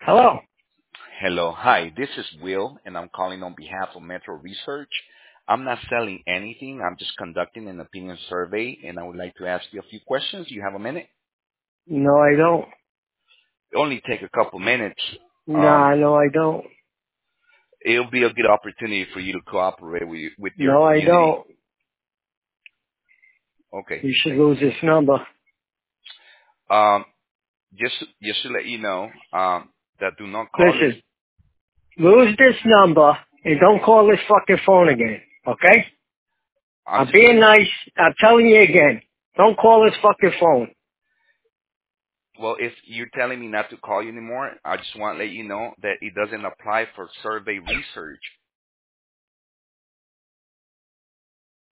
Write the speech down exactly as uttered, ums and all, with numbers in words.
Hello. Hello. Hi, this is Will, and I'm calling on behalf of Metro Research. I'm not selling anything. I'm just conducting an opinion survey, and I would like to ask you a few questions. You have a minute? No, I don't. It'll only take a couple minutes. Nah, Um, no, I don't. it'll be a good opportunity for you to cooperate with, with your No, I community. don't. Okay, You should thank lose this number. you. Um, just, just to let you know, um, that do not call this. Listen, lose this number and don't call this fucking phone again. Okay? I'm I'm just being letting. nice. I'm telling you again. Don't call this fucking phone. Well, if you're telling me not to call you anymore, I just want to let you know that it doesn't apply for survey research.